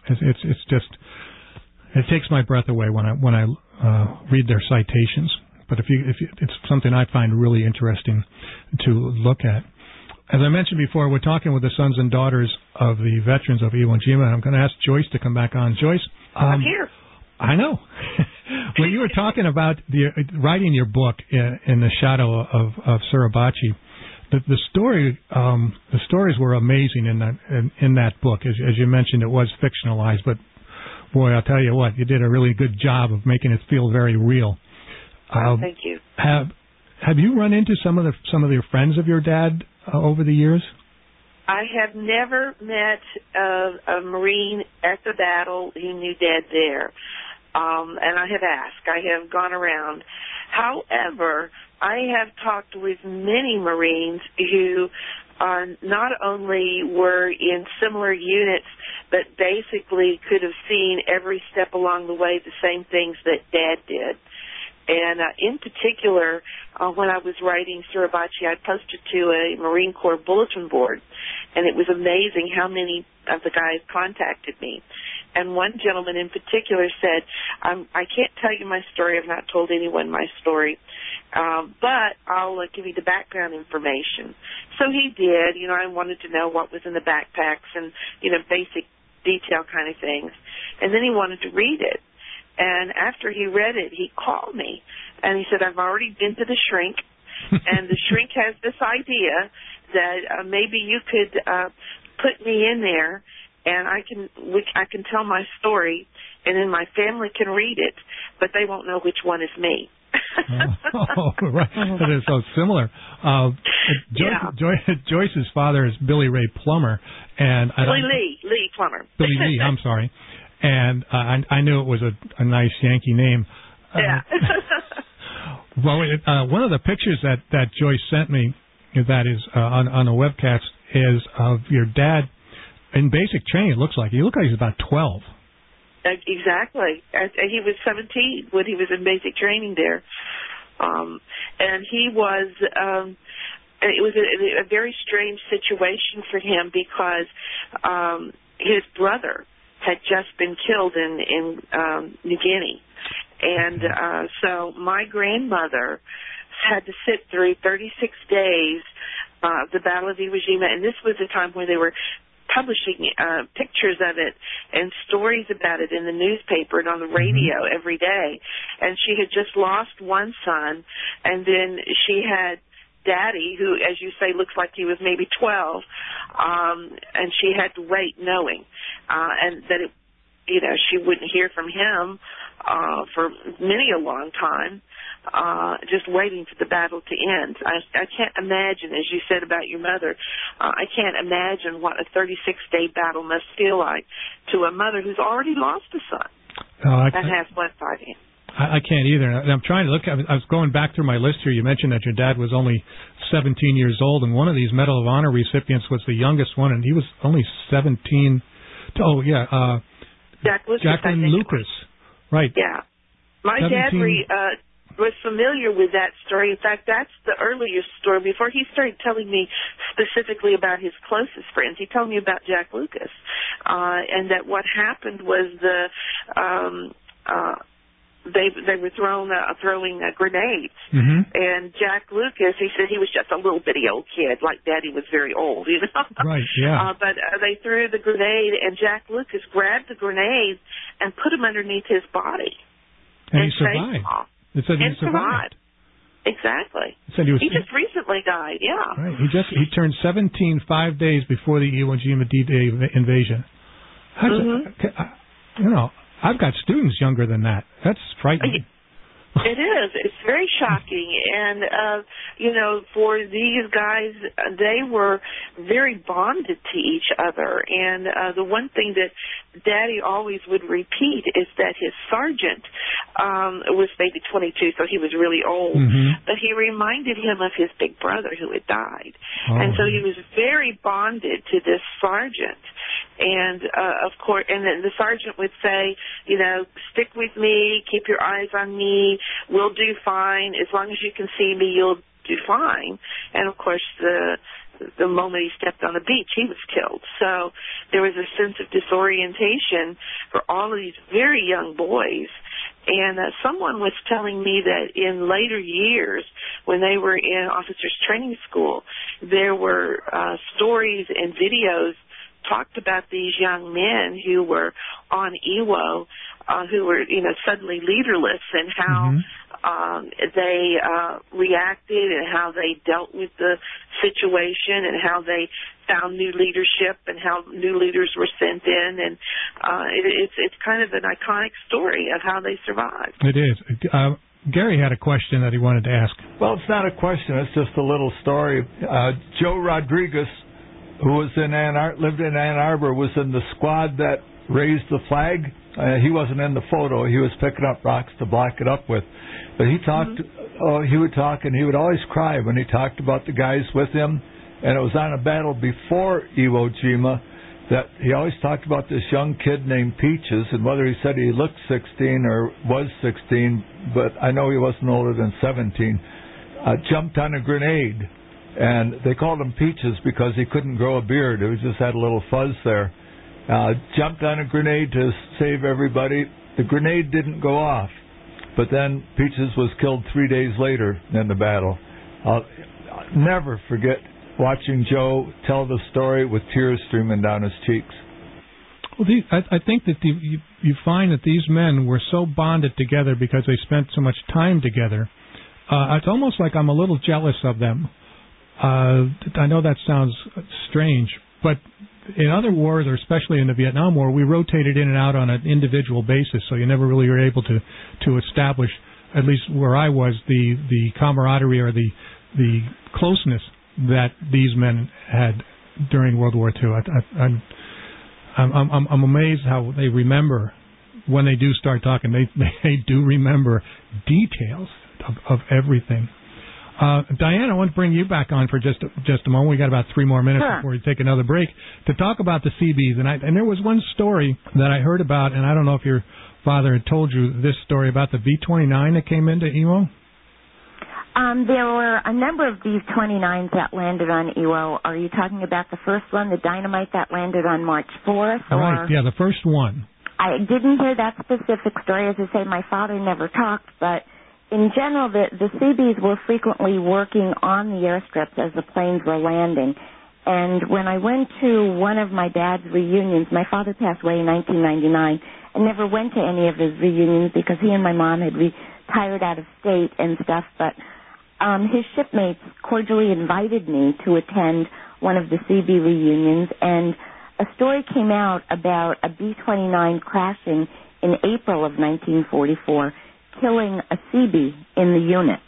It's it's, it's just it takes my breath away when I when I uh, read their citations. But if you if you, it's something I find really interesting to look at. As I mentioned before, we're talking with the sons and daughters of the veterans of Iwo Jima, and I'm going to ask Joyce to come back on. Joyce, um, I'm here. I know. When you were talking about the writing your book in, in the shadow of, of Suribachi, the, the story, um, the stories were amazing in that in, in that book. As, as you mentioned, it was fictionalized, but boy, I'll tell you what, you did a really good job of making it feel very real. Oh, um, thank you. Have Have you run into some of the some of your friends of your dad uh, over the years? I have never met a, a Marine at the battle who knew Dad there, um, and I have asked. I have gone around. However, I have talked with many Marines who uh, not only were in similar units, but basically could have seen every step along the way the same things that Dad did. And uh, in particular, uh, when I was writing Suribachi, I posted to a Marine Corps bulletin board, and it was amazing how many of the guys contacted me. And one gentleman in particular said, um, I can't tell you my story. I've not told anyone my story, um, but I'll uh, give you the background information. So he did. You know, I wanted to know what was in the backpacks and, you know, basic detail kind of things. And then he wanted to read it. And after he read it, he called me, and he said, I've already been to the shrink, and the shrink has this idea that uh, maybe you could uh, put me in there, and I can we, I can tell my story, and then my family can read it, but they won't know which one is me. oh, right. That is so similar. Uh, Joyce, yeah. Joyce, Joyce's father is Billy Ray Plummer. and I Billy Lee, Lee Plummer. Billy Lee, I'm sorry. And uh, I, I knew it was a, a nice Yankee name. Yeah. Uh, well, it, uh, one of the pictures that, that Joyce sent me that is uh, on, on the webcast is of your dad in basic training, it looks like. He looks like he's about twelve. Exactly. He was seventeen when he was in basic training there. Um, and he was, um, it was a, a very strange situation for him because um, his brother had just been killed in, in um, New Guinea. And uh, so my grandmother had to sit through thirty-six days uh, of the Battle of Iwo Jima, and this was a time where they were publishing uh, pictures of it and stories about it in the newspaper and on the radio mm-hmm. every day. And she had just lost one son, and then she had Daddy, who, as you say, looks like he was maybe twelve, um, and she had to wait knowing uh, and that it, you know, she wouldn't hear from him uh, for many a long time. Uh, just waiting for the battle to end. I, I can't imagine, as you said about your mother, uh, I can't imagine what a thirty-six day battle must feel like to a mother who's already lost a son oh, I, and has left fighting. I, I can't either. I'm trying to look. I was going back through my list here. You mentioned that your dad was only seventeen years old, and one of these Medal of Honor recipients was the youngest one, and he was only seventeen. Oh, yeah. Uh, Jack Lucas, Jacqueline Lucas. Right. Yeah. My seventeen dad re, uh, was familiar with that story. In fact, that's the earliest story. Before he started telling me specifically about his closest friends, he told me about Jack Lucas, uh, and that what happened was the um, uh, they they were thrown uh, throwing uh, grenades, mm-hmm. and Jack Lucas, he said he was just a little bitty old kid, like Daddy was very old, you know. Right. Yeah. Uh, but uh, they threw the grenade, and Jack Lucas grabbed the grenade and put him underneath his body, and, and he survived. Saved him. It said he and survived. survived. Exactly. It said he, was, he just recently died, yeah. Right. He just he turned seventeen five days before the Iwo Jima D-Day invasion. How does mm-hmm. it, you know, I've got students younger than that. That's frightening. It is. It's very shocking. And, uh, you know, for these guys, they were very bonded to each other. And uh, the one thing that Daddy always would repeat is that his sergeant um, was maybe twenty-two, so he was really old. Mm-hmm. But he reminded him of his big brother who had died. Oh. And so he was very bonded to this sergeant. And, uh, of course, and then the sergeant would say, you know, stick with me, keep your eyes on me, we'll do fine. As long as you can see me, you'll do fine. And, of course, the the moment he stepped on the beach, he was killed. So there was a sense of disorientation for all of these very young boys. And uh, someone was telling me that in later years, when they were in officers' training school, there were uh, stories and videos talked about these young men who were on I W O, uh, who were, you know, suddenly leaderless, and how mm-hmm. um, they uh, reacted and how they dealt with the situation and how they found new leadership and how new leaders were sent in. And uh, it, it's it's kind of an iconic story of how they survived. It is. Uh, Gary had a question that he wanted to ask. Well, it's not a question. It's just a little story. Uh, Joe Rodriguez, who was in Ann Ar- lived in Ann Arbor, was in the squad that raised the flag. Uh, he wasn't in the photo. He was picking up rocks to block it up with. But he talked. Mm-hmm. Oh, he would talk, and he would always cry when he talked about the guys with him. And it was on a battle before Iwo Jima that he always talked about this young kid named Peaches, and whether he said he looked sixteen or was sixteen, but I know he wasn't older than seventeen, uh, jumped on a grenade. And they called him Peaches because he couldn't grow a beard. He just had a little fuzz there. Uh, jumped on a grenade to save everybody. The grenade didn't go off, but then Peaches was killed three days later in the battle. I'll never forget watching Joe tell the story with tears streaming down his cheeks. Well, these, I, I think that the, you, you find that these men were so bonded together because they spent so much time together. Uh, it's almost like I'm a little jealous of them. Uh, I know that sounds strange, but in other wars, or especially in the Vietnam War, we rotated in and out on an individual basis, so you never really were able to, to establish, at least where I was, the, the camaraderie or the the closeness that these men had during World War Two. I, I, I'm, I'm, I'm, I'm amazed how they remember when they do start talking. They, they do remember details of, of everything. Uh, Diane, I want to bring you back on for just just a moment. We got about three more minutes sure. before we take another break to talk about the C Bs. And, I, and there was one story that I heard about, and I don't know if your father had told you this story about the B twenty-nine that came into I W O. Um, there were a number of B twenty-nines that landed on I W O. Are you talking about the first one, the Dynamite that landed on March fourth? Or? Right, yeah, the first one. I didn't hear that specific story. As I say, my father never talked, but in general, the, the C Bs were frequently working on the airstrips as the planes were landing. And when I went to one of my dad's reunions, my father passed away in nineteen ninety-nine, and never went to any of his reunions because he and my mom had retired out of state and stuff, but um, his shipmates cordially invited me to attend one of the C B reunions, and a story came out about a B twenty-nine crashing in April of nineteen forty-four, killing a C B in the unit.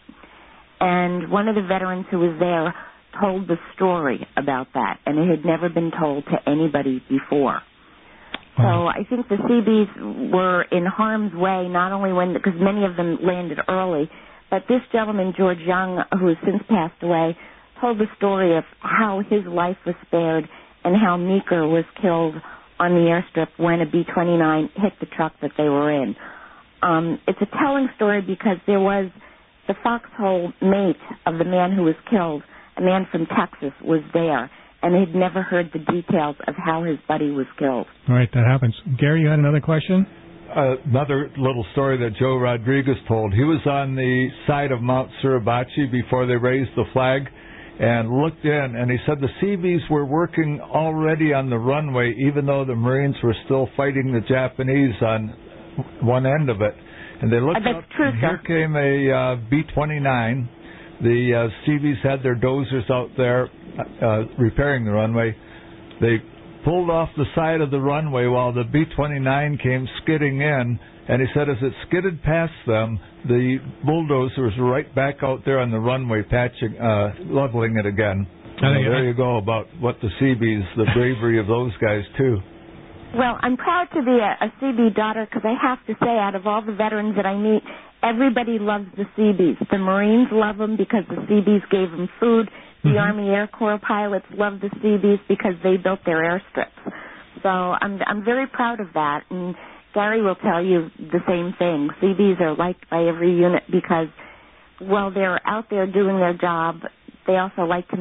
And one of the veterans who was there told the story about that, and it had never been told to anybody before. So I think the C Bs were in harm's way, not only when, because many of them landed early, but this gentleman, George Young, who has since passed away, told the story of how his life was spared and how Meeker was killed on the airstrip when a B twenty-nine hit the truck that they were in. Um, it's a telling story because there was the foxhole mate of the man who was killed, a man from Texas, was there, and they'd never heard the details of how his buddy was killed. All right, that happens. Gary, you had another question? Uh, another little story that Joe Rodriguez told. He was on the side of Mount Suribachi before they raised the flag and looked in, and he said the C Bs were working already on the runway, even though the Marines were still fighting the Japanese on one end of it. And they looked up, true, and here came a uh, B twenty-nine. The uh, C Bs had their dozers out there uh, repairing the runway. They pulled off the side of the runway while the B twenty-nine came skidding in, and he said as it skidded past them, the bulldozers were right back out there on the runway, patching, uh, leveling it again. So there you go about what the C Bs, the bravery of those guys, too. Well, I'm proud to be a, a C B daughter because I have to say, out of all the veterans that I meet, everybody loves the C Bs. The Marines love them because the C Bs gave them food. The mm-hmm. Army Air Corps pilots love the C Bs because they built their airstrips. So I'm I'm very proud of that. And Gary will tell you the same thing. C Bs are liked by every unit because while they're out there doing their job, they also like to make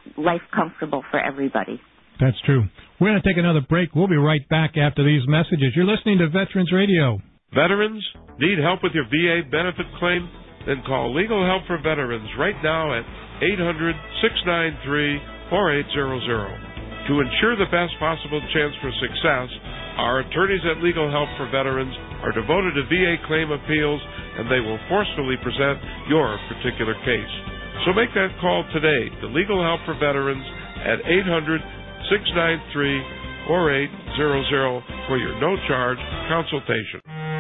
life comfortable for everybody. That's true. We're going to take another break. We'll be right back after these messages. You're listening to Veterans Radio. Veterans, need help with your V A benefit claim? Then call Legal Help for Veterans right now at eight hundred, six nine three, four eight zero zero. To ensure the best possible chance for success, our attorneys at Legal Help for Veterans are devoted to V A claim appeals, and they will forcefully present your particular case. So make that call today to Legal Help for Veterans at eight hundred, six nine three, four eight zero zero for your no-charge consultation.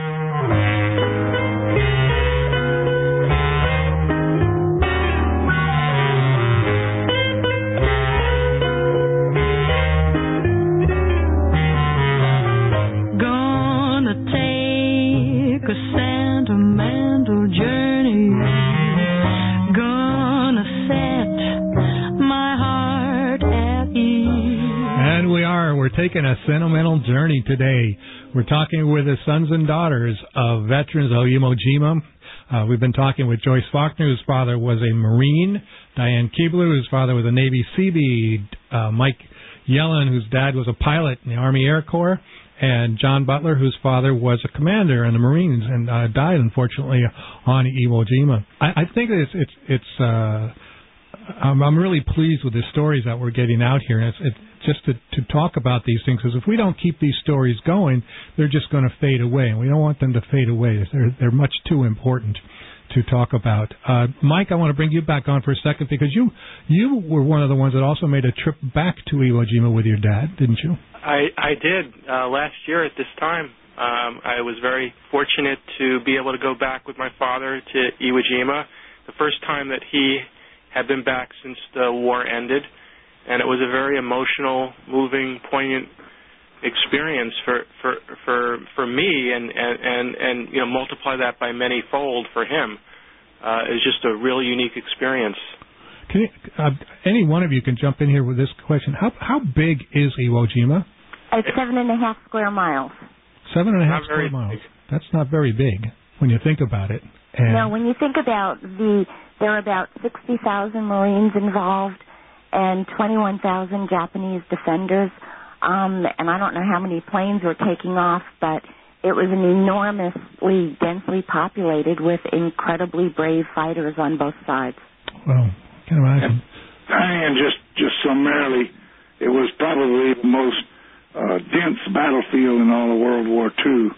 Taking a sentimental journey today. We're talking with the sons and daughters of veterans of Iwo Jima. Uh, we've been talking with Joyce Faulkner, whose father was a Marine, Diane Keebler, whose father was a Navy Seabee, uh, Mike Yellen, whose dad was a pilot in the Army Air Corps, and John Butler, whose father was a commander in the Marines and uh, died, unfortunately, on Iwo Jima. I, I think it's it's it's. Uh, I'm, I'm really pleased with the stories that we're getting out here. It's, it's just to, to talk about these things, because if we don't keep these stories going, they're just going to fade away, and we don't want them to fade away. They're, they're much too important to talk about. Uh, Mike, I want to bring you back on for a second, because you you were one of the ones that also made a trip back to Iwo Jima with your dad, didn't you? I, I did. Uh, last year at this time, um, I was very fortunate to be able to go back with my father to Iwo Jima, the first time that he had been back since the war ended. And it was a very emotional, moving, poignant experience for for for, for me, and, and, and, and you know multiply that by many fold for him. Uh, it was just a really unique experience. Can you, uh, any one of you can jump in here with this question? How how big is Iwo Jima? It's seven and a half square miles. Seven and a half square miles. Big. That's not very big when you think about it. And no, when you think about the, there are about sixty thousand Marines involved, and twenty-one thousand Japanese defenders, um, and I don't know how many planes were taking off, but it was an enormously densely populated with incredibly brave fighters on both sides. Well, can imagine. And just, just summarily, it was probably the most uh, dense battlefield in all of World War Two,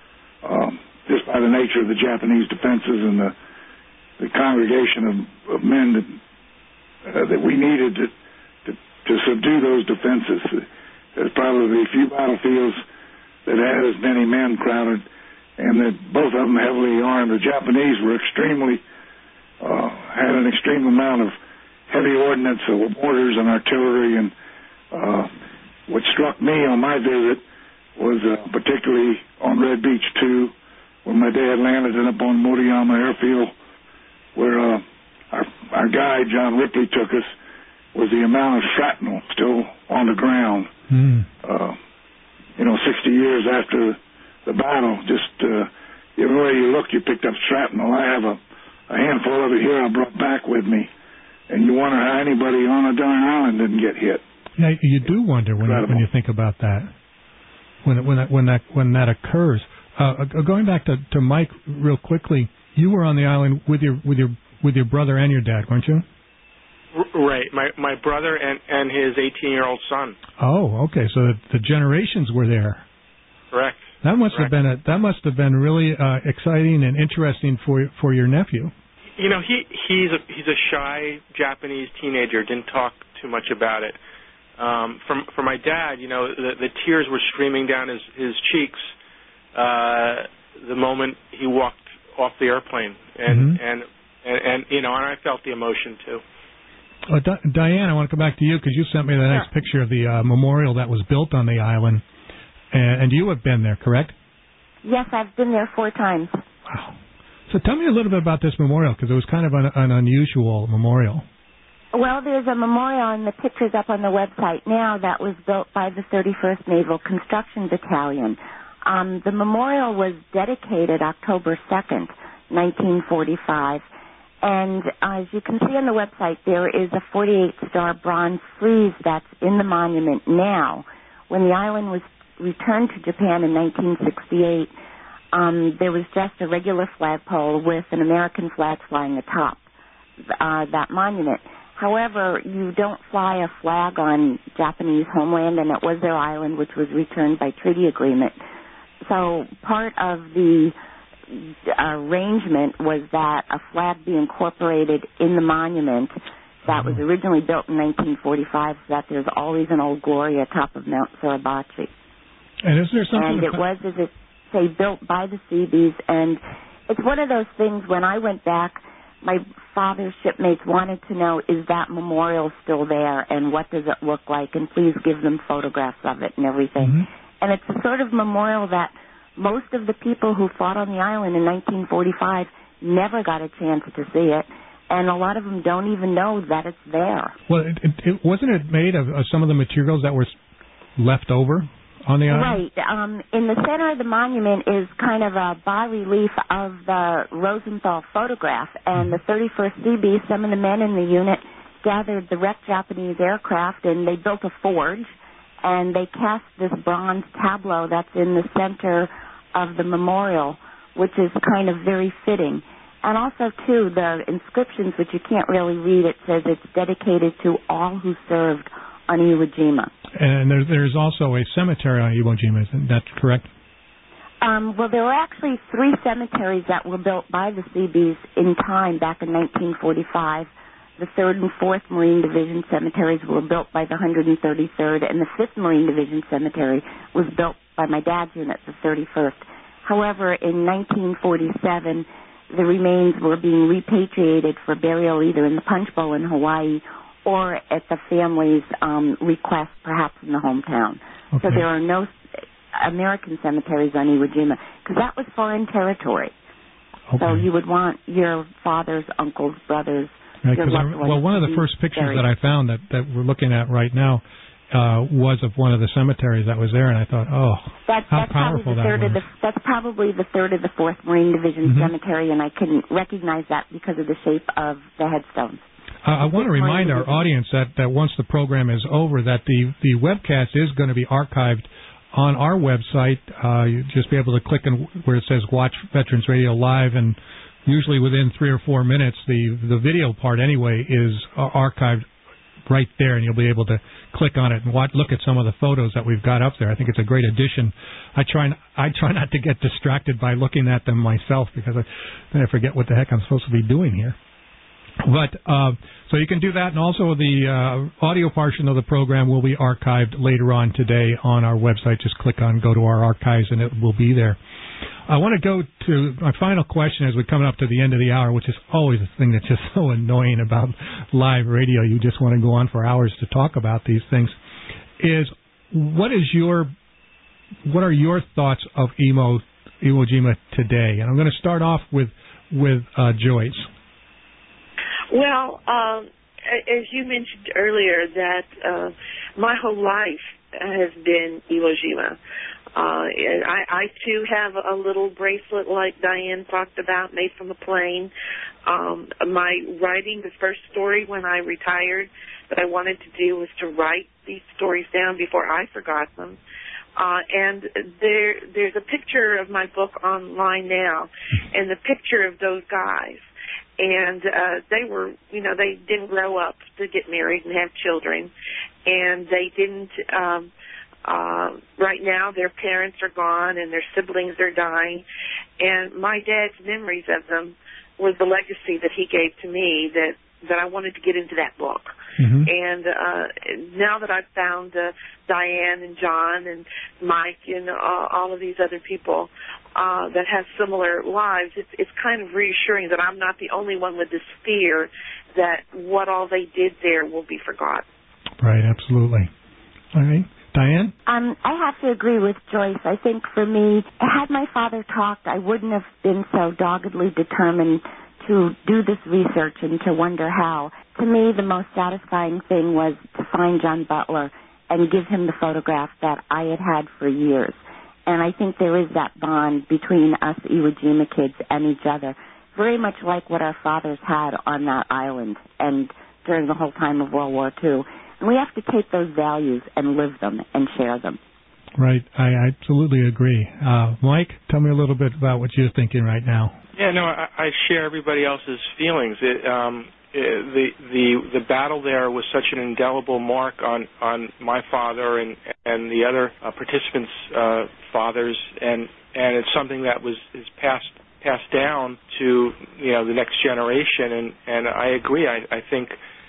um, just by the nature of the Japanese defenses and the, the congregation of, of men that Uh, that we needed to, to to subdue those defenses. There's probably a few battlefields that had as many men crowded, and that both of them heavily armed. The Japanese were extremely, uh, had an extreme amount of heavy ordnance, uh, mortars and artillery, and uh, what struck me on my visit was uh, particularly on Red Beach two, when my dad landed up on Moriyama Airfield, where uh, Our, our guide, John Ripley, took us, was the amount of shrapnel still on the ground. Mm. Uh, you know, sixty years after the battle, just uh, everywhere you look, you picked up shrapnel. I have a, a handful of it here I brought back with me, and you wonder how anybody on a darn island didn't get hit. Yeah, you do wonder when you, when you think about that, when when that when that when that occurs. Uh, going back to, to Mike real quickly, you were on the island with your with your with your brother and your dad, weren't you? Right, my my brother and, and his eighteen-year-old son. Oh, okay. So the, the generations were there. Correct. That must Correct. have been a, that must have been really uh, exciting and interesting for for your nephew. You know, he he's a he's a shy Japanese teenager. Didn't talk too much about it. Um, for for my dad, you know, the, the tears were streaming down his his cheeks uh, the moment he walked off the airplane, and Mm-hmm. and. And, and, you know, and I felt the emotion, too. Uh, Di- Diane, I want to come back to you, because you sent me the next Sure. picture of the uh, memorial that was built on the island. And, and you have been there, correct? Yes, I've been there four times. Wow. So tell me a little bit about this memorial, because it was kind of an, an unusual memorial. Well, there's a memorial, and the picture's up on the website now, that was built by the thirty-first Naval Construction Battalion. Um, the memorial was dedicated October second, nineteen forty-five. And uh, as you can see on the website, there is a forty-eight star bronze frieze that's in the monument now. When the island was returned to Japan in nineteen sixty-eight, um, there was just a regular flagpole with an American flag flying atop uh, that monument. However, you don't fly a flag on Japanese homeland, and it was their island, which was returned by treaty agreement. So part of the arrangement was that a flag be incorporated in the monument that was originally built in nineteen forty-five, so that there's always an Old Glory atop of Mount Suribachi. And is there something? And it was, as it say, built by the Seabees, and it's one of those things. When I went back, my father's shipmates wanted to know, is that memorial still there, and what does it look like, and please give them photographs of it and everything. Mm-hmm. And it's a sort of memorial that most of the people who fought on the island in nineteen forty-five never got a chance to see it, and a lot of them don't even know that it's there. Well, it, it, it, wasn't it made of, of some of the materials that were left over on the island? Right. Um, in the center of the monument is kind of a bas-relief of the Rosenthal photograph, and the thirty-first Seabees, some of the men in the unit, gathered the wrecked Japanese aircraft, and they built a forge, and they cast this bronze tableau that's in the center of the memorial, which is kind of very fitting. And also, too, the inscriptions, which you can't really read, it says it's dedicated to all who served on Iwo Jima. And there's, there's also a cemetery on Iwo Jima, isn't that correct? Um, well, there were actually three cemeteries that were built by the Seabees in time back in nineteen forty-five. The third and fourth Marine Division cemeteries were built by the one hundred thirty-third, and the fifth Marine Division cemetery was built by my dad's unit, the thirty-first. However, in nineteen forty-seven, the remains were being repatriated for burial either in the Punch Bowl in Hawaii or at the family's um, request, perhaps in the hometown. Okay. So there are no American cemeteries on Iwo Jima, because that was foreign territory. Okay. So you would want your father's, uncles, brothers, right, your loved I, ones well, one of the first pictures buried. that I found that, that we're looking at right now uh, was of one of the cemeteries that was there, and I thought, oh, That's, how that's probably powerful the that third was. of the, that's probably the third of the fourth Marine Division Mm-hmm. cemetery, and I couldn't recognize that because of the shape of the headstones. I, I want to remind our audience that, that once the program is over, that the, the webcast is going to be archived on our website. Uh, you just be able to click on where it says Watch Veterans Radio Live, and usually within three or four minutes, the, the video part anyway is uh, archived right there, and you'll be able to click on it and watch, look at some of the photos that we've got up there. I think it's a great addition. I try I try not to get distracted by looking at them myself, because I, then I forget what the heck I'm supposed to be doing here. But uh, so you can do that, and also the uh, audio portion of the program will be archived later on today on our website. Just click on Go to Our Archives, and it will be there. I want to go to my final question as we're coming up to the end of the hour, which is always a thing that's just so annoying about live radio. You just want to go on for hours to talk about these things. Is what is your what are your thoughts of Iwo Iwo Jima today? And I'm going to start off with with uh, Joyce. Well, um, as you mentioned earlier, that uh, my whole life has been Iwo Jima. Uh, and I, I, too, have a little bracelet like Diane talked about, made from a plane. Um, my writing, the first story when I retired that I wanted to do was to write these stories down before I forgot them. Uh, and there, there's a picture of my book online now, and the picture of those guys. And uh, they were, you know, they didn't grow up to get married and have children, and they didn't. Um, uh, right now, their parents are gone, and their siblings are dying. And my dad's memories of them was the legacy that he gave to me that that I wanted to get into that book. Mm-hmm. And uh, now that I've found uh, Diane and John and Mike and uh, all of these other people uh, that have similar lives, it's, it's kind of reassuring that I'm not the only one with this fear that what all they did there will be forgotten. Right, absolutely. All right. Diane? Um, I have to agree with Joyce. I think for me, had my father talked, I wouldn't have been so doggedly determined to do this research and to wonder how. To me, the most satisfying thing was to find John Butler and give him the photograph that I had had for years. And I think there is that bond between us Iwo Jima kids and each other. very much like what our fathers had on that island and during the whole time of World War Two. And we have to take those values and live them and share them. Right. I absolutely agree. Uh, Mike, tell me a little bit about what you're thinking right now. Yeah, no, I, I share everybody else's feelings. It, um, it, the the the battle there was such an indelible mark on, on my father and and the other uh, participants' uh, fathers, and and it's something that was is passed passed down to you know the next generation. And, and I agree. I, I think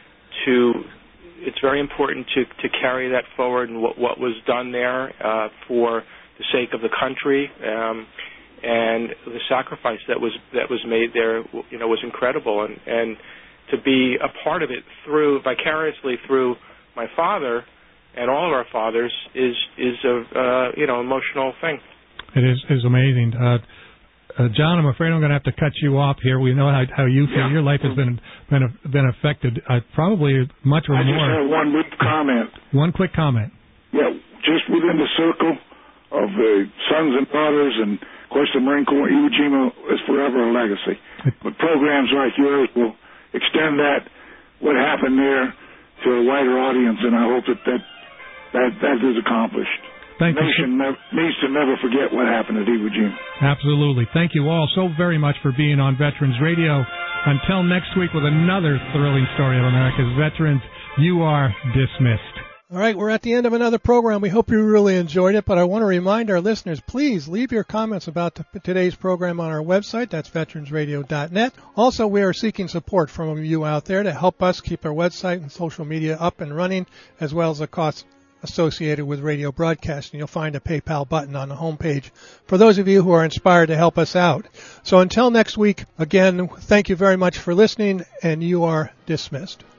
to it's very important to, to carry that forward and what what was done there uh, for the sake of the country. Um, And the sacrifice that was that was made there, you know, was incredible. And, and to be a part of it through vicariously through my father and all of our fathers is is a uh, you know emotional thing. It is is amazing. Uh, uh, John, I'm afraid I'm going to have to cut you off here. We know how, how you feel. Yeah. Your life has been been been affected. Uh, probably much or I more. just have one brief comment. One quick comment. Yeah, just within the circle of the sons and daughters and, of course, the Marine Corps, Iwo Jima is forever a legacy. But programs like yours will extend that, what happened there, to a wider audience, and I hope that that, that, that is accomplished. Thank the you. nation never, needs to never forget what happened at Iwo Jima. Absolutely. Thank you all so very much for being on Veterans Radio. Until next week with another thrilling story of America's veterans, you are dismissed. All right, we're at the end of another program. We hope you really enjoyed it, but I want to remind our listeners, please leave your comments about the, today's program on our website. That's veterans radio dot net. Also, we are seeking support from you out there to help us keep our website and social media up and running, as well as the costs associated with radio broadcasting. You'll find a PayPal button on the homepage for those of you who are inspired to help us out. So until next week, again, thank you very much for listening, and you are dismissed.